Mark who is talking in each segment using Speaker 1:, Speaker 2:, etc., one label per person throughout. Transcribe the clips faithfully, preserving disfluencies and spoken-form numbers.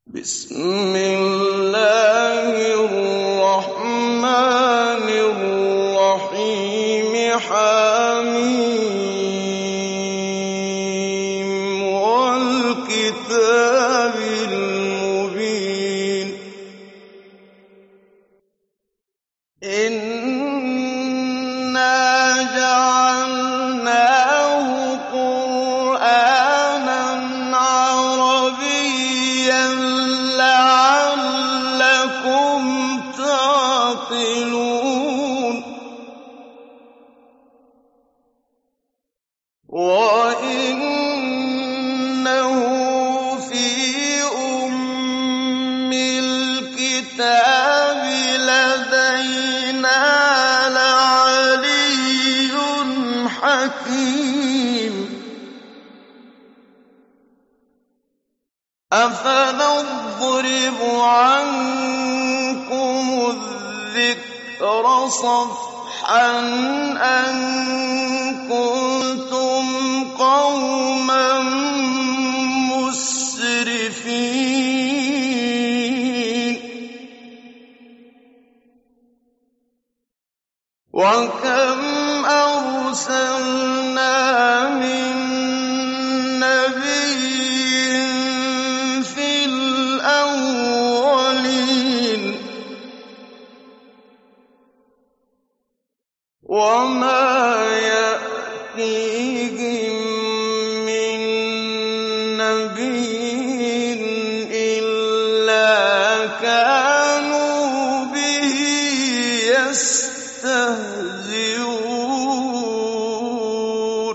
Speaker 1: بسم الله الرحمن الرحيم حميم والكتاب المبين إنا جعلناه قرآنا عربيا لعلكم تعقلون وإنه في أم الكتاب لدينا لعلي حكيم أفنضرب عنكم الذكر صفحا أن كنتم قوما مسرفين وكم أرسلنا من نبي في الأولين وما يأتيهم من نبي إلا كانوا به يستهزئون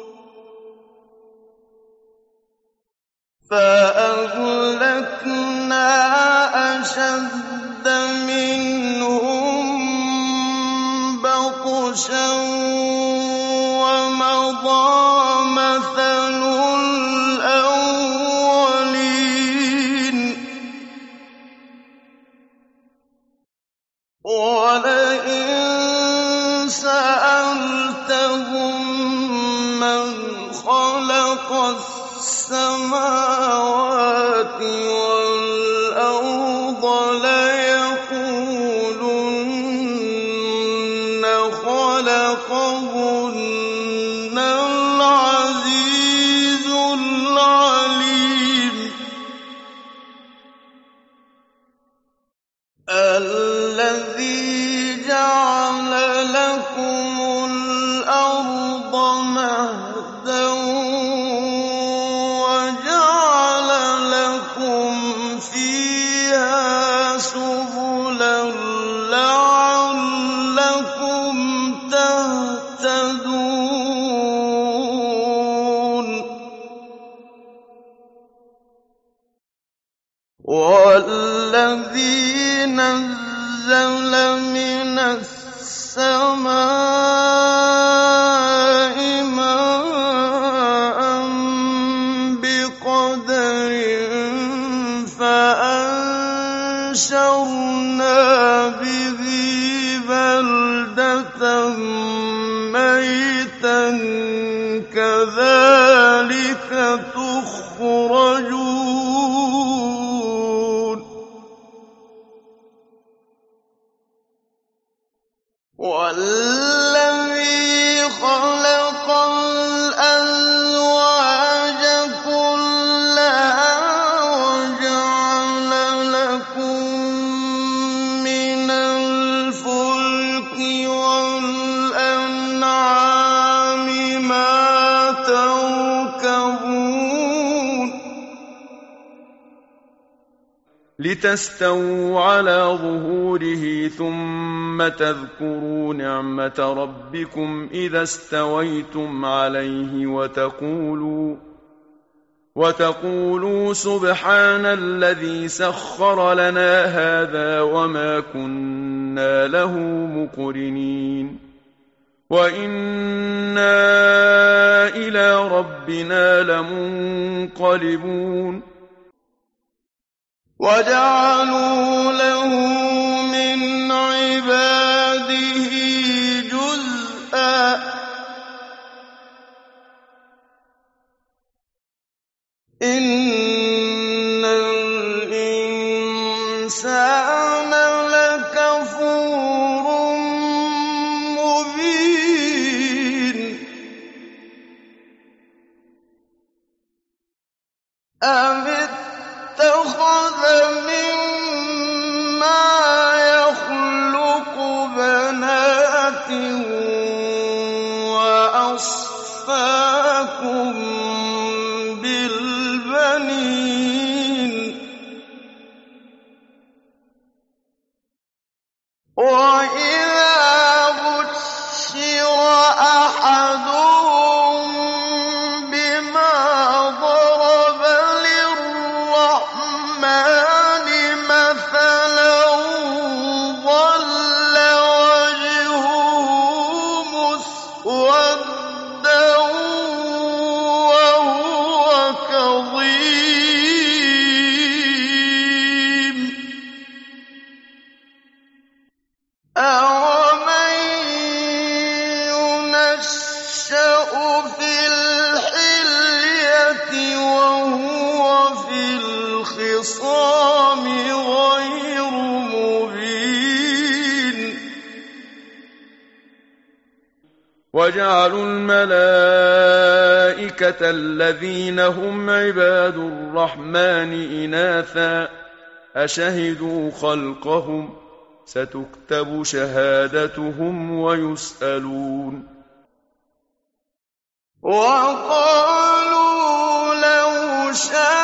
Speaker 1: فأهلكنا أشد منهم بطشا ومضى مثل الأولين ولئن سألتهم من خلق السماوات والأرض ليقولن خلقهن العزيز العليم الذي جعل لكم الأرض مهدا وجعل لكم فيها سبلا لعلكم تهتدون والذي نزل من السماء ماء بقدر فأنشرنا به بلدة ميتا كذلك تخرجون والذي خلق الأزواج كلها وجعل لكم من الفلك والأنعام ما تركبون لتستووا على ظهوره ثم تذكروا نعمة ربكم إذا استويتم عليه وتقولوا وتقولوا سبحان الذي سخر لنا هذا وما كنا له مقرنين وإنا إلى ربنا لمنقلبون وجعلوا له من عباده جزءا إن وَأَصْفَاكُم بِالْبَنِينَ وَإِذَا بُشِّرَ أَحَدُهُم بِمَا ضَرَبَ لِلرَّحْمَٰنِ مَثَلًا ظَلَّ وَجْهُهُ مُسْوَدًّا وَهُوَ كَظِيمٌ أَوَمَن يُنَشَّأُ فِي الْحِلْيَةِ وَهُوَ فِي الْخِصَامِ غَيْرُ مُبِينٍ وَجَعَلُوا الْمَلَائِكَةَ الَّذِينَ هُمْ عِبَادُ الرَّحْمَٰنِ إِنَاثًا أَشَهِدُوا خَلْقَهُمْ ۚ سَتُكْتَبُ شَهَادَتُهُمْ وَيُسْأَلُونَ وَقَالُوا لَوْ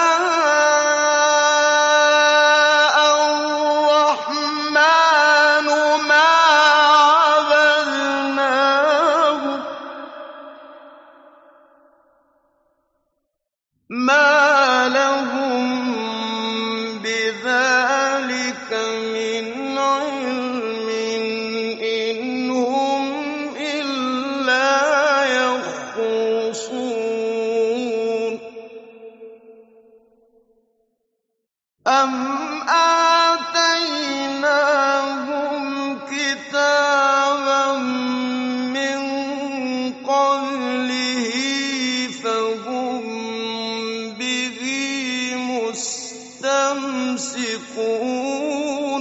Speaker 1: شَاءَ الرَّحْمَٰنُ مَا عَبَدْنَاهُمْ مَا لَهُم بِذَٰلِكَ مِنْ عِلْمٍ إِنْ هُمْ إِلَّا يَخْرُصُونَ أَمْ آتَيْنَاهُمْ كِتَابًا مِّن قَبْلِهِ فَهُم بِهِ مُسْتَمْسِكُونَ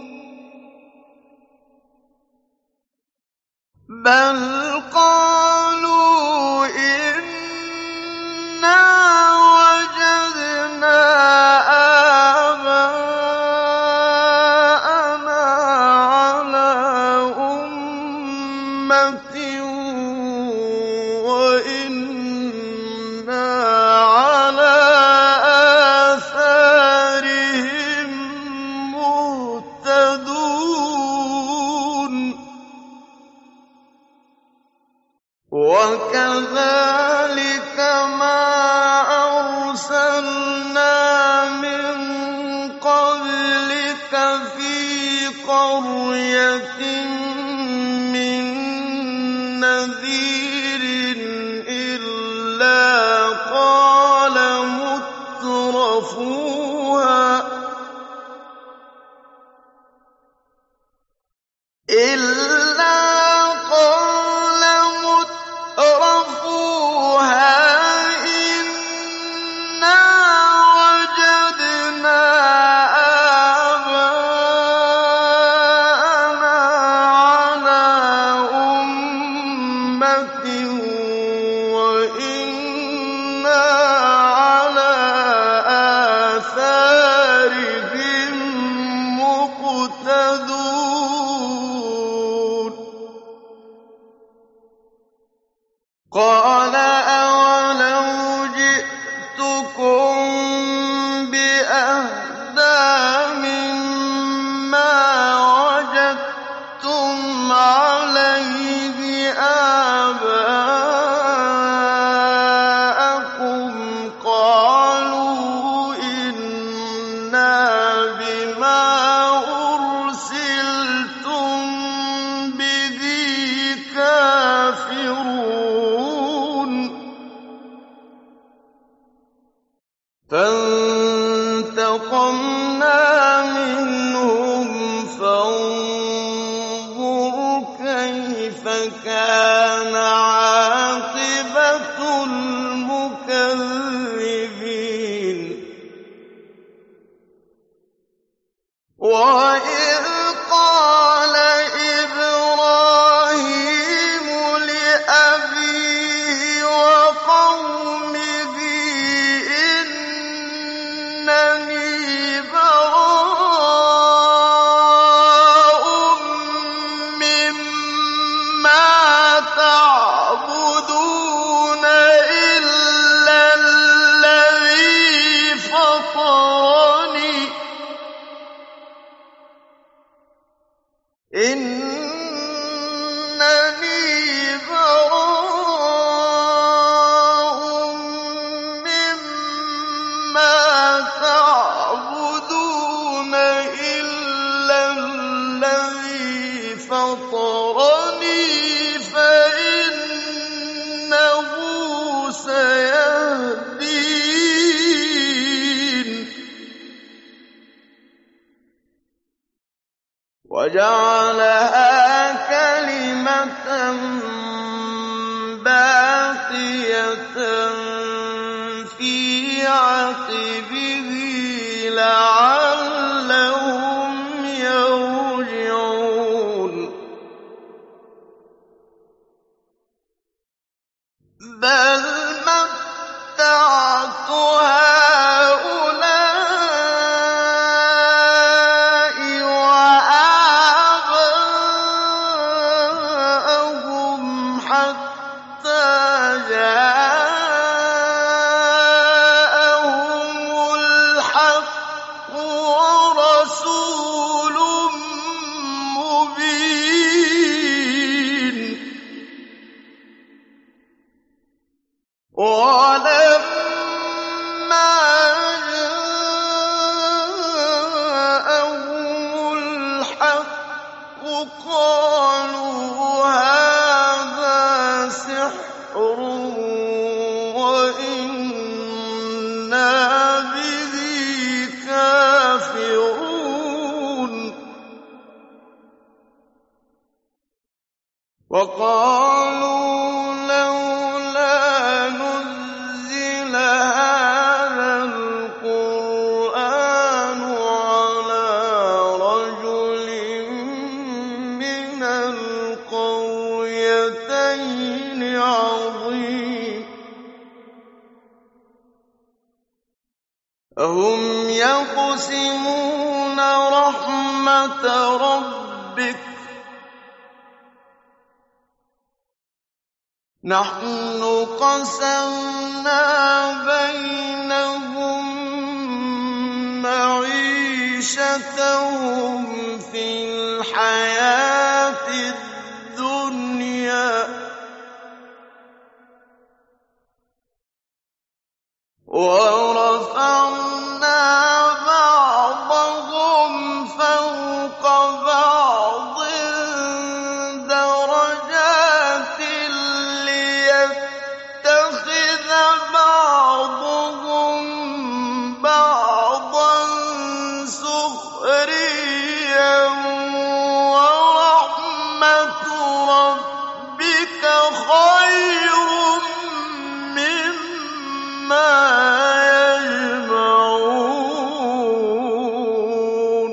Speaker 1: بَلْ قَالُوا إِنَّا وَجَدْنَا آبَاءَنَا عَلَىٰ أُمَّةٍ وَإِنَّا عَلَىٰ آثَارِهِم مُّهْتَدُونَ وَكَذَٰلِكَ مَا أَرْسَلْنَا مِن قَبْلِكَ فِي قَرْيَةٍ مِّن نَّذِيرٍ إِلَّا قَالَ مُتْرَفُوهَا إِلَّا قَالَ مُتْرَفُوهَا إِنَّا وَجَدْنَا آبَاءَنَا عَلَىٰ أُمَّةٍ وَإِنَّا عَلَىٰ آثَارِهِم مُّقْتَدُونَ قَالَ أَوَلَوْ جِئْتُكُم بِأَهْدَىٰ مِمَّا وَجَدتُّمْ عَلَيْهِ آبَاءَكُمْ قَالُوا إِنَّا بِمَا أُرْسِلْتُم بِهِ كَافِرُونَ فَانتَقَمْنَا مِنْهُمْ فَانظُرْ كَيْفَ كَانَ عَاقِبَةُ الْمُكَذِّبِينَ وَإِذْ قَالَ إِبْرَاهِيمُ لِأَبِيهِ وَقَوْمِهِ إِنَّنِي بَرَاءٌ مِّمَّا إِنَّنِي بَرَاءٌ مِّمَّا تَعْبُدُونَ إِلَّا الَّذِي فَطَرَنِي فَإِنَّهُ سَيَهْدِينِ وَجَعَلَهَا كَلِمَةً بَاقِيَةً فِي عَقِبِهِ لَعَلَّهُمْ يَرْجِعُونَ بَلْ مَتَّعْتُ هَٰؤُلَاءِ وَآبَاءَهُمْ حَتَّىٰ جَاءَهُمُ الْحَقُّ وَرَسُولٌ مُّبِينٌ وَلَمَّا جَاءَهُمُ الْحَقُّ قَالُوا هَٰذَا سِحْرٌ وَإِنَّا بِهِ كَافِرُونَ وَقَالُوا لَوْلَا نُزِّلَ هَٰذَا الْقُرْآنُ عَلَىٰ رَجُلٍ مِّنَ الْقَرْيَتَيْنِ عَظِيمٍ أَهُمْ يَقْسِمُونَ رَحْمَتَ رَبِّكَ ۚ نَحْنُ قَسَمْنَا بَيْنَهُم مَّعِيشَتَهُمْ فِي الْحَيَاةِ الدُّنْيَا ۚ وَرَفَعْنَا بَعْضَهُمْ فَوْقَ بَعْضٍ دَرَجَاتٍ لِّيَتَّخِذَ بَعْضُهُم بَعْضًا سُخْرِيًّا ۗ وَرَحْمَتُ رَبِّكَ خَيْرٌ مِّمَّا يَجْمَعُونَ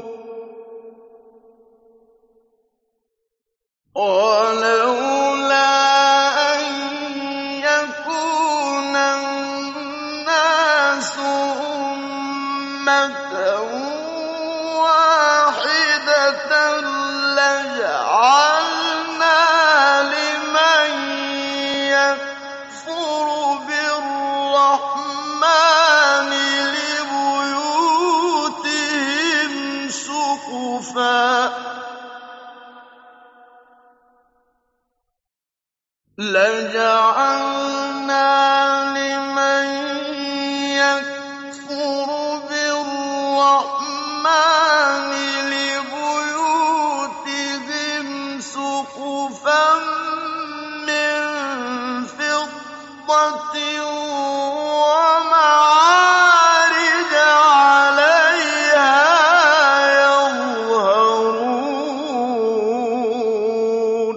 Speaker 1: وَلَوْلَا أَن يَكُونَ النَّاسُ أُمَّةً وَاحِدَةً لَّجَعَلْنَا لِمَن يَكْفُرُ بِالرَّحْمَٰنِ لِبُيُوتِهِمْ سُقُفًا لَجَعَلْنَا لِمَن يَكْفُرُ بِالرَّحْمَٰنِ لِبُيُوتِهِمْ سُقُفًا مِّن فِضَّةٍ وَمَعَارِجَ عَلَيْهَا يَظْهَرُونَ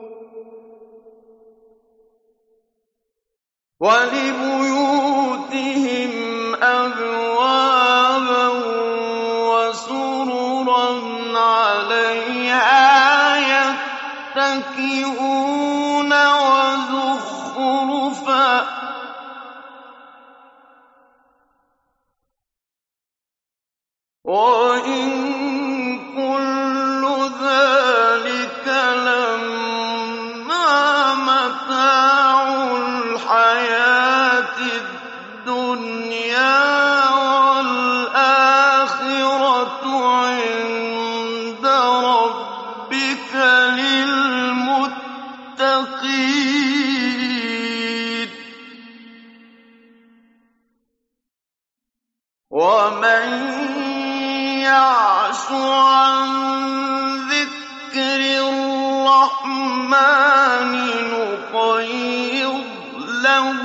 Speaker 1: وَلِبُيُوتِهِمْ أَبْوَابًا وَسُرُرًا عَلَيْهَا يَتَّكِئُونَ وَزُخْرُفًا ۚ وَإِن كُلُّ ذَٰلِكَ لَمَّا مَتَاعُ الْحَيَاةِ الدُّنْيَا ۖ وَالْآخِرَةُ عِندَ رَبِّكَ يَعْشُ عَن ذِكْرِ الرَّحْمَٰنِ نُقَيِّضْ لَهُ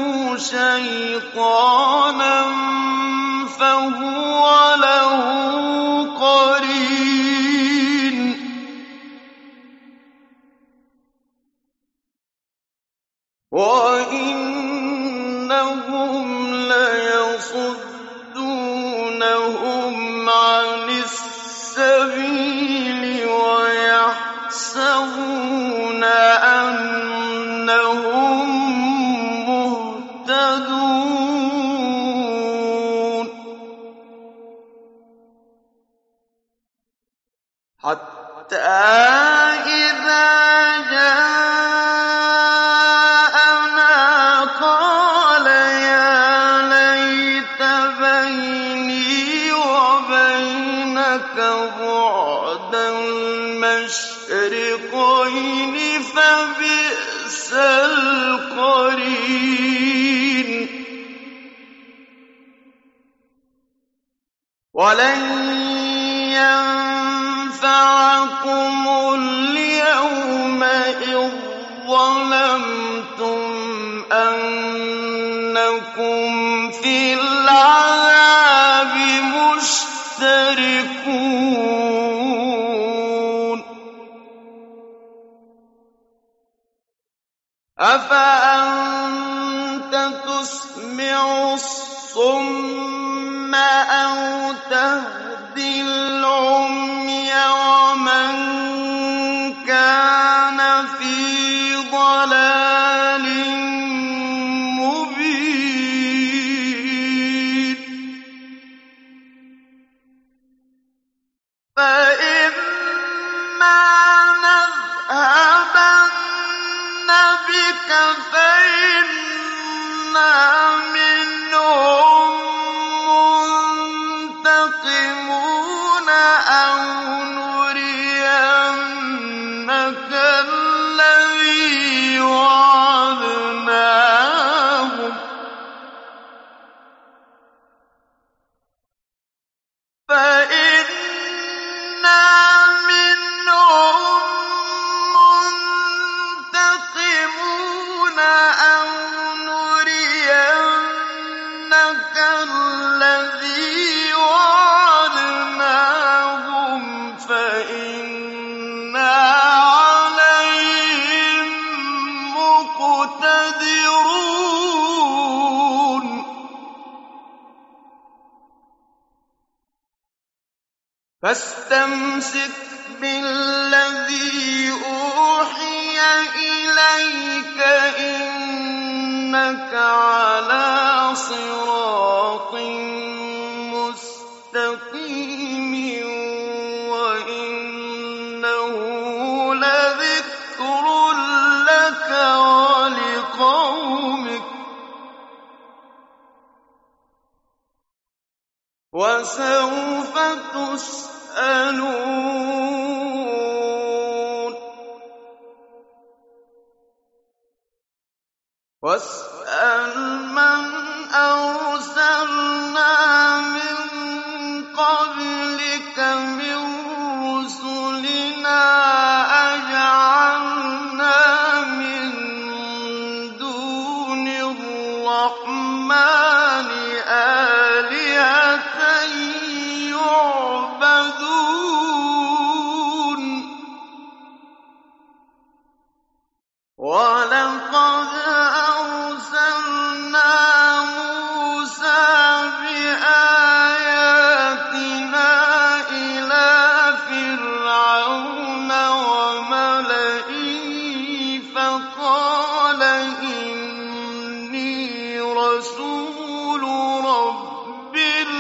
Speaker 1: شَيْطَانًا فَهُوَ لَهُ قَرِينٌ وَإِنَّهُمْ لَيَصُدُّونَهُمْ عَنِ السَّبِيلِ وَيَحْسَبُونَ أَنَّهُم مُّهْتَدُونَ حَتَّىٰ إِذَا جَاءَنَا قَالَ يَا لَيْتَ بَيْنِي وَبَيْنَكَ بُعْدَ الْمَشْرِقَيْنِ فَبِئْسَ الْقَرِينُ وَلَن يَنفَعَكُمُ الْيَوْمَ إِذ ظَّلَمْتُمْ أَنَّكُمْ فِي الْعَذَابِ مُشْتَرِكُونَ أَفَأَنتَ تُسْمِعُ الصُّمَّ أَوْ تَهْدِي الْعُمْيَ وَمَن كَانَ فِي ضَلَالٍ مُّبِينٍ فَإِمَّا نَذْهَبَنَّ بِكَ فَإِنَّا مِنْهُم مُّنتَقِمُونَ أَوْ نُرِيَنَّكَ الَّذِي وَعَدْنَاهُمْ فَإِنَّا مِنْهُم مُّنتَقِمُونَ أَوْ نُرِيَنَّكَ الَّذِي وَعَدْنَاهُمْ فَإِنَّا عَلَيْهِم مُّقْتَدِرُونَ فَاسْتَمْسِكْ بِالَّذِي أُوحِيَ إِلَيْكَ ۖ إِنَّكَ عَلَىٰ صِرَاطٍ مُّسْتَقِيمٍ وَإِنَّهُ لَذِكْرٌ لَّكَ وَلِقَوْمِكَ وَسَوْفَ تُسْأَلُونَ وَاسْأَلْ مَنْ أَرْسَلْنَا مِن قَبْلِكَ مِن رُّسُلِنَا أَجَعَلْنَا مِن دُونِ الرَّحْمَٰنِ آلِهَةً يُعْبَدُونَ وَلَقَدْ أَرْسَلْنَا مُوسَىٰ بِآيَاتِنَا إِلَىٰ فِرْعَوْنَ وَمَلَئِهِ فَقَالَ إِنِّي رَسُولُ رَبِّ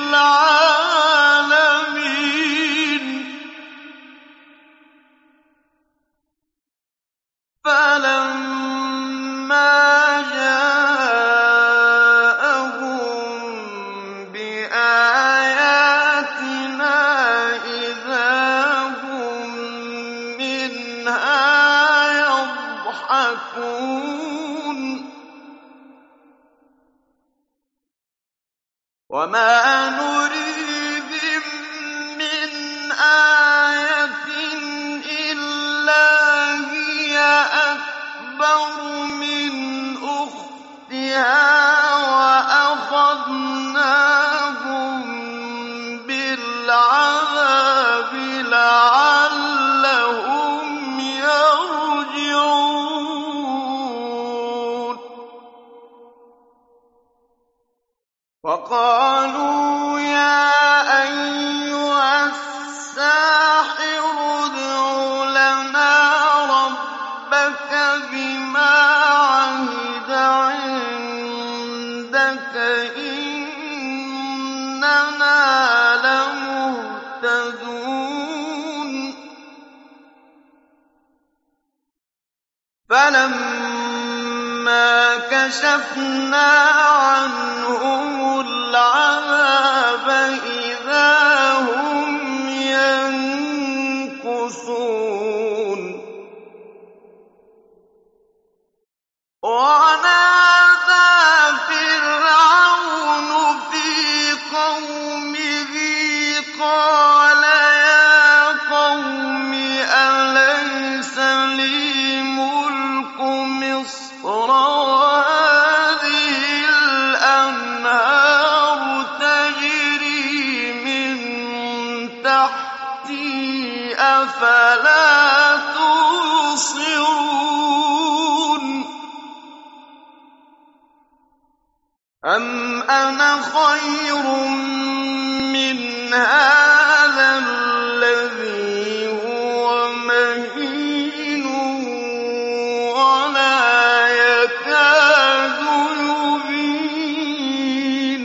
Speaker 1: الْعَالَمِينَ فَلَمَّا جَاءَهُم بِآيَاتِنَا إِذَا هُم مِّنْهَا يَضْحَكُونَ وَمَا نُرِيهِم كَشَفْنَا عَنْهُمُ الْعَذَابَ إِذَا هُمْ يَنكُثُونَ وَنَادَىٰ فِرْعَوْنُ فِي قَوْمِهِ قَالَ يَا قَوْمِ أَلَيْسَ لِي مُلْكُ مِصْرَ وَهَٰذِهِ الْأَنْهَارُ تَجْرِي مِن تَحْتِي ۖ أَفَلَا تُبْصِرُونَ أَمْ أَنَا خَيْرٌ مِّنْ هَٰذَا الَّذِي هُوَ مَهِينٌ وَلَا يَكَادُ يُبِينُ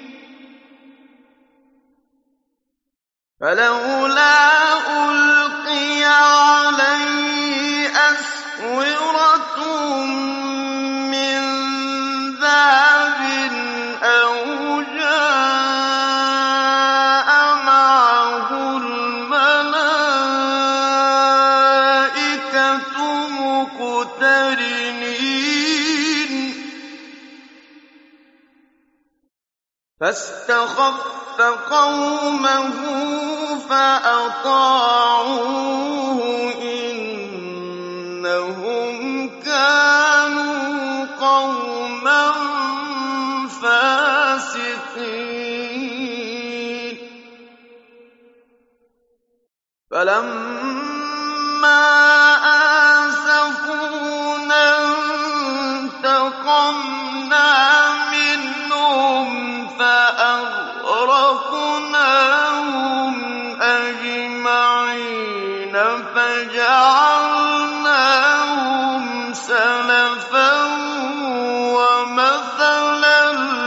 Speaker 1: فَلَوْلَا أُلْقِيَ عَلَيْهِ أَسْوِرَةٌ مِّن ذَهَبٍ أَوْ جَاءَ مَعَهُ الْمَلَائِكَةُ مُقْتَرِنِينَ فَاسْتَخَفَّ قَوْمَهُ فَأَطَاعُوهُ ۚ إِنَّهُمْ كَانُوا قَوْمًا فَاسِقِينَ فَلَمَّا آسَفُونَا انتَقَمْنَا مِنْهُمْ فَأَغْرَقْنَاهُمْ أَجْمَعِينَ فَجَعَلْنَاهُمْ سَلَفًا وَمَثَلًا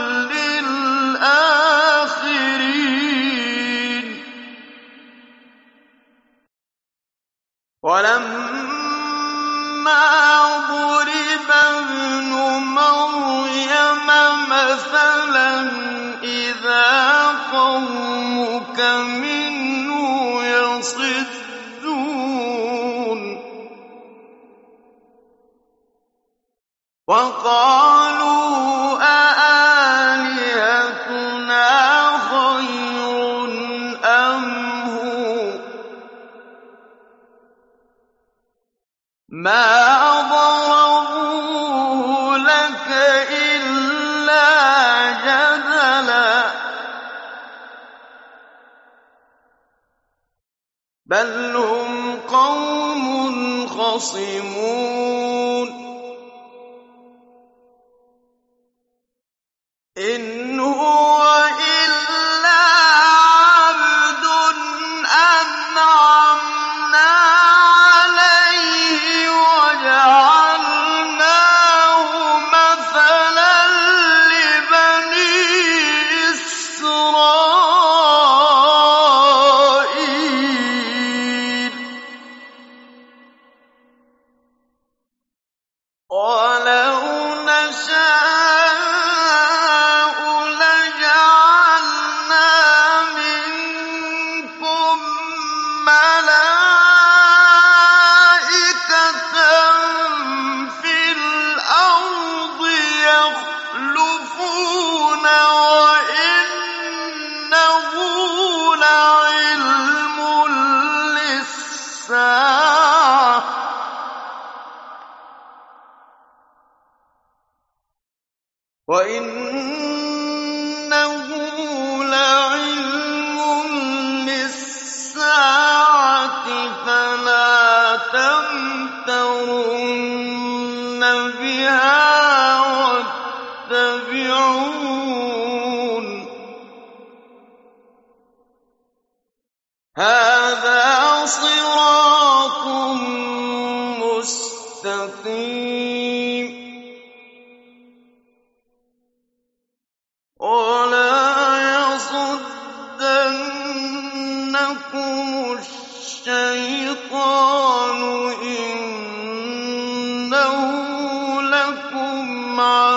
Speaker 1: لِّلْآخِرِينَ وَلَمَّا ضُرِبَ ابْنُ مَرْيَمَ مَثَلًا إِذَا قَوْمُكَ مِنْهُ يَصِدُّونَ وَقَالُوا أَآلِهَتُنَا خَيْرٌ أَمْ هُوَ ۚ مَا ضَرَبُوهُ لَكَ إِلَّا جَدَلًا ۚ بَلْ هُمْ قَوْمٌ خَصِمُونَ إِنْ هُوَ إِلَّا عَبْدٌ أَنْعَمْنَا عَلَيْهِ وَجَعَلْنَاهُ مَثَلًا لِّبَنِي إِسْرَائِيلَ وَلَوْ نَشَاءُ لَجَعَلْنَا مِنكُم مَّلَائِكَةً فِي الْأَرْضِ يَخْلُفُونَ ۖ وَإِنَّهُ لَعِلْمٌ لِّلسَّاعَةِ وَإِنَّهُ لَعِلْمٌ لِّلسَّاعَةِ فَلَا تَمْتَرُنَّ بِهَا وَاتَّبِعُونِ ۚ هَٰذَا صِرَاطٌ مُّسْتَقِيمٌ وَلَا يَصُدَّنَّكُمُ الشَّيْطَانُ ۖ إِنَّهُ لَكُمْ عَدُوٌّ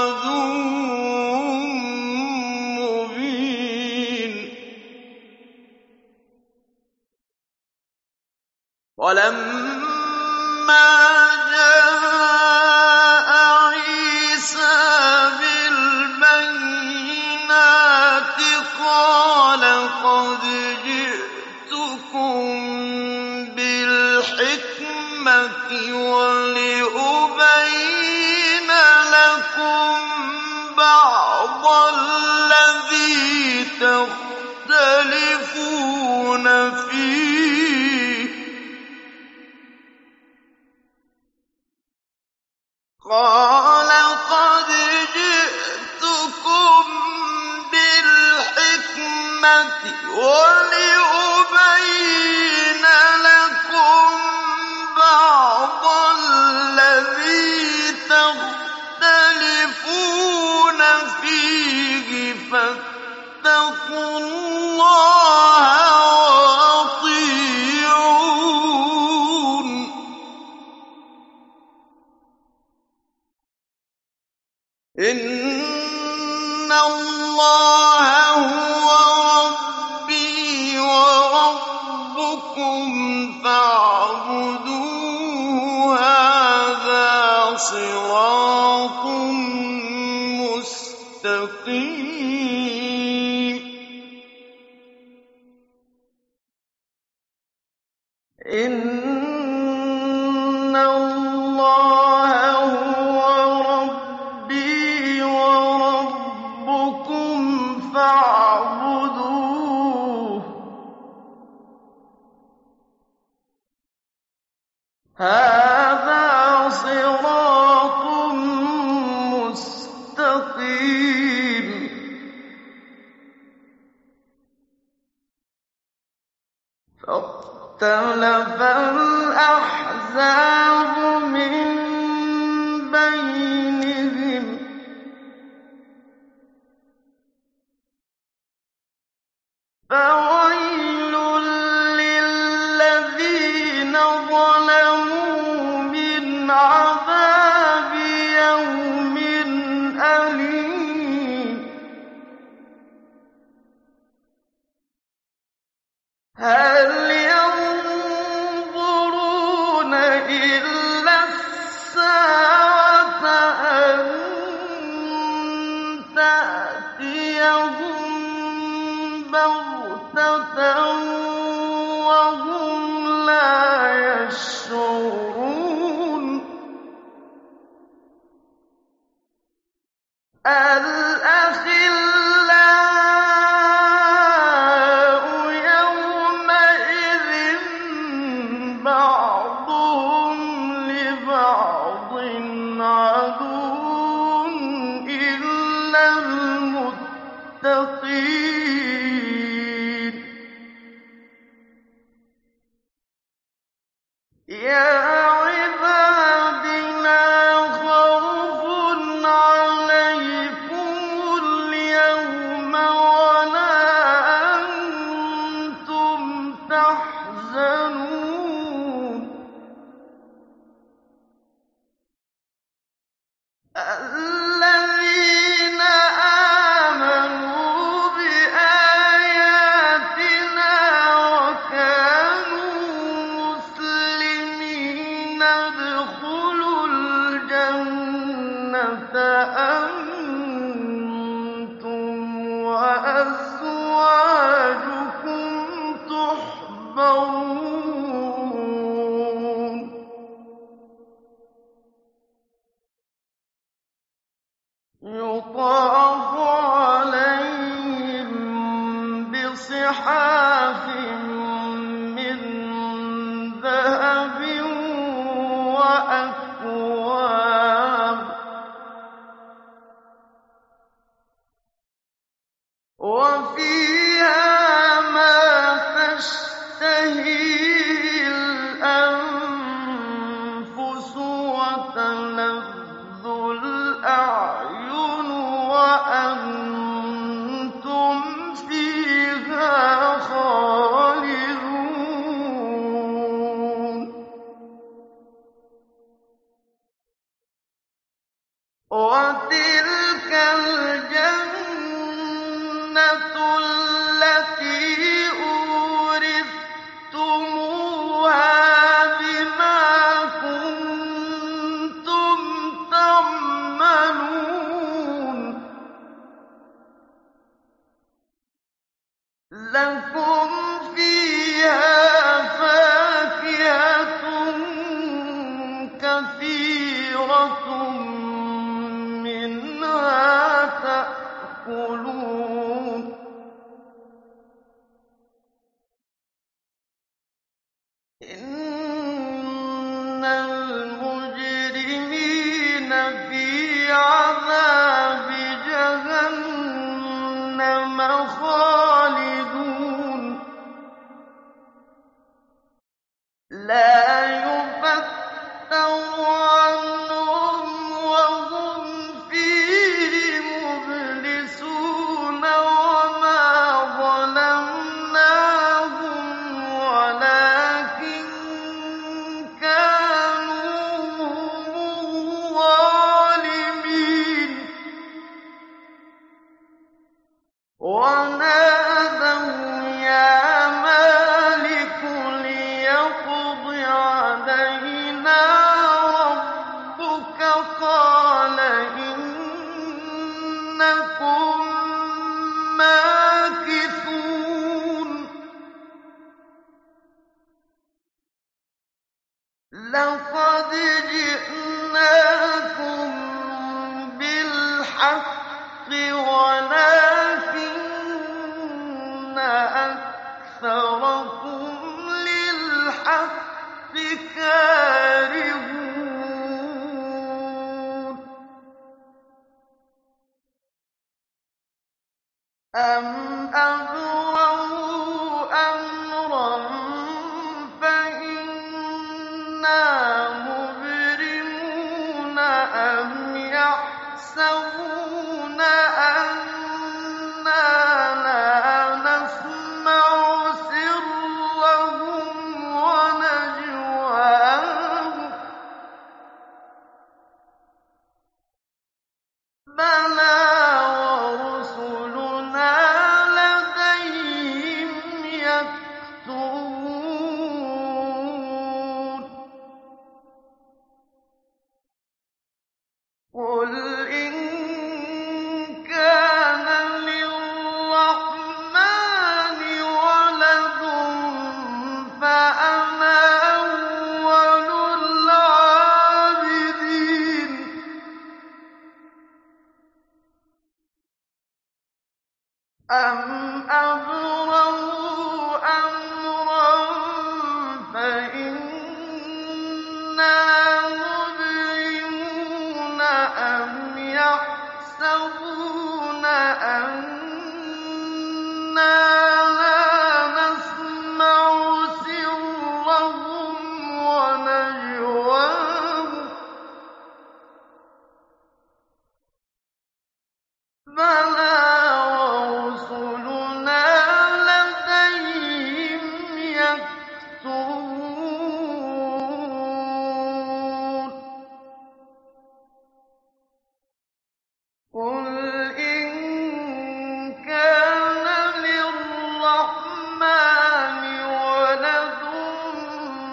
Speaker 1: وَلَمَّا جَاءَ عِيسَىٰ بِالْبَيِّنَاتِ قَالَ قَدْ جِئْتُكُم بِالْحِكْمَةِ وَلِأُبَيِّنَ لَكُم بَعْضَ الَّذِي تَخْتَلِفُونَ فِيهِ ۖ قَالَ قَدْ جِئْتُكُم بِالْحِكْمَةِ وَلِأُبَيِّنَ لَكُم بَعْضَ الَّذِي تَخْتَلِفُونَ فِيهِ فَاتَّقُوا اللَّهَ وَأَطِيعُونِ ۚ إِنَّ اللَّهَ هُوَ رَبِّي وَرَبُّكُمْ فَاعْبُدُوهُ ۚ هَٰذَا صِرَاطٌ مُّسْتَقِيمٌ. إِنَّ اللَّهَ هُوَ رَبِّي وَرَبُّكُمْ فَاعْبُدُوهُ ۚ هَٰذَا صِرَاطٌ مُّسْتَقِيمٌ. فَاخْتَلَفَ الْأَحْزَابُ مِن بَيْنِهِمْ ۖ فَوَيْلٌ لِّلَّذِينَ ظَلَمُوا مِنْ عَذَابِ يَوْمٍ أَلِيمٍ. هَلْ يَنظُرُونَ إِلَّا السَّاعَةَ أَن تَأْتِيَهُم بَغْتَةً وَهُمْ لَا يَشْعُرُونَ. الْأَخِلَّاءُ يَوْمَئِذٍ بَعْضُهُمْ لِبَعْضٍ عَدُوٌّ إِلَّا الْمُتَّقِينَ. يَا عِبَادِ لَا خَوْفٌ عَلَيْكُمُ الْيَوْمَ وَلَا أَنتُمْ تَحْزَنُونَ. الَّذِينَ آمَنُوا بِآيَاتِنَا وَكَانُوا مُسْلِمِينَ ادْخُلُوا الْجَنَّةَ أَنتُمْ وَأَزْوَاجُكُمْ تُحْبَرُونَ. يُطَافُ عَلَيْهِم بِصِحَافٍ مِّن ذَهَبٍ وَأَكْوَابٍ ۖ وَفِيهَا مَا تَشْتَهِيهِ الْأَنفُسُ وَتَلَذُّ الْأَعْيُنُ وَأَنتُمْ فِيهَا خَالِدُونَ. وَتِلْكَ الْجَنَّةُ الَّتِي أُورِثْتُمُوهَا إِنَّ الْمُجْرِمِينَ فِي عَذَابِ جَهَنَّمَ خَالِدُونَ لَا يُفَتَّرُ عَنْهُمْ وَهُمْ فِيهِ مُبْلِسُونَ وَمَا ظَلَمْنَاهُمْ وَلَٰكِن كَانُوا هُمُ الظَّالِمِينَ وَنَادَوْا يَا مَالِكُ لِيَقْضِ عَلَيْنَا رَبُّكَ قَالَ إِنَّكُم مَّاكِثُونَ لَقَدْ جِئْنَاكُم بِالْحَقِّ وَلَٰكِنَّ أَكْثَرَكُمْ لِلْحَقِّ كَارِهُونَ أَمْ أَبْرَمُوا أَمْرًا فَإِنَّا مُبْرِمُونَ أَمْ يَحْسَبُونَ أَنَّا لَا نَسْمَعُ سِرَّهُمْ وَنَجْوَاهُم بَلَىٰ وَرُسُلُنَا لَدَيْهِمْ يَكْتُبُونَ قُلْ إِن كَانَ لِلرَّحْمَٰنِ وَلَدٌ فَأَنَا أَوَّلُ الْعَابِدِينَ أَمْ أَبْرَمُوا أَمْرًا فَإِنَّا مُبْرِمُونَ أَمْ يَحْسَبُونَ أَنَّا لَا نَسْمَعُ سِرَّهُمْ وَنَجْوَاهُم بَلَىٰ وَرُسُلُنَا لَدَيْهِمْ يَكْتُبُونَ قُلْ إِن كَانَ لِلرَّحْمَٰنِ وَلَدٌ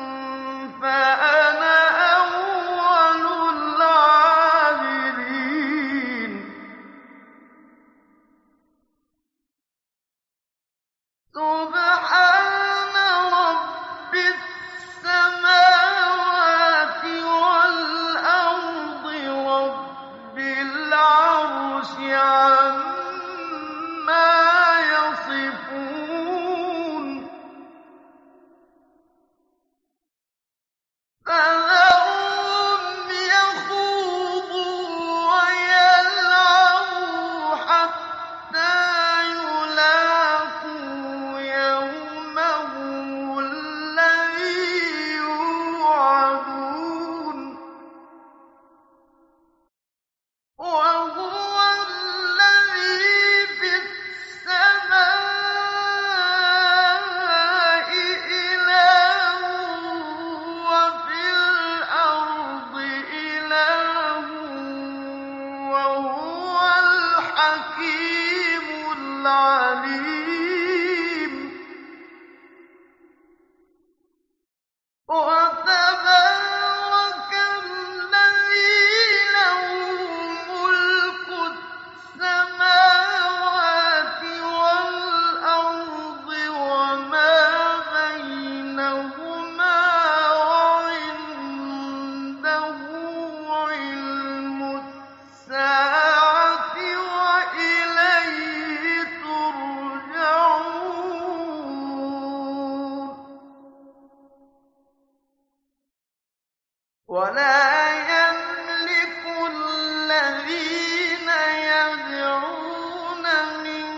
Speaker 1: وَلَا يَمْلِكُ الَّذِينَ يَدْعُونَ مِن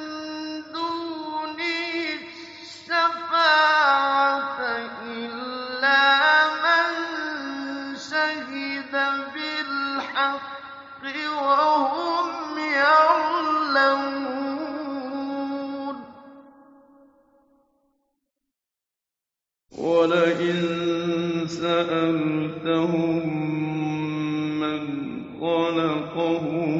Speaker 1: دُونِهِ الشَّفَاعَةَ إِلَّا مَن شَهِدَ بِالْحَقِّ وَهُمْ يَعْلَمُونَ وَلَئِن سَأَلْتَهُم مَّنْ خَلَقَهُمْ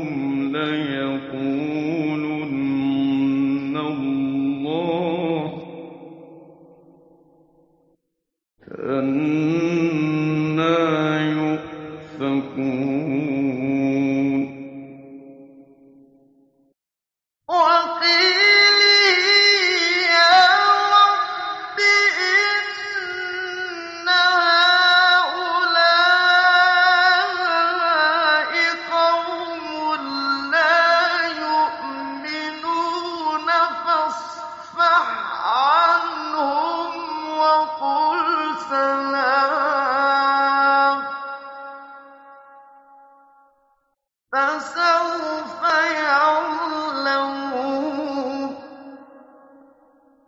Speaker 1: لَيَقُولُنَّ اللَّهُ ۖ فَأَنَّىٰ يُؤْفَكُونَ